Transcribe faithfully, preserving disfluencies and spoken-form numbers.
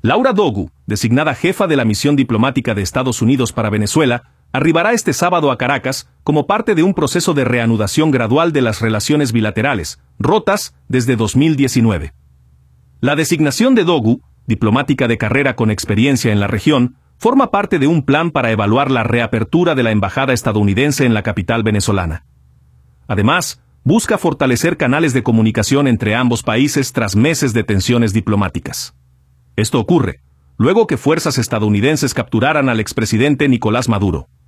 Laura Dogu, designada jefa de la misión diplomática de Estados Unidos para Venezuela, arribará este sábado a Caracas como parte de un proceso de reanudación gradual de las relaciones bilaterales, rotas desde dos mil diecinueve. La designación de Dogu, diplomática de carrera con experiencia en la región, forma parte de un plan para evaluar la reapertura de la embajada estadounidense en la capital venezolana. Además, busca fortalecer canales de comunicación entre ambos países tras meses de tensiones diplomáticas. Esto ocurre luego que fuerzas estadounidenses capturaran al expresidente Nicolás Maduro.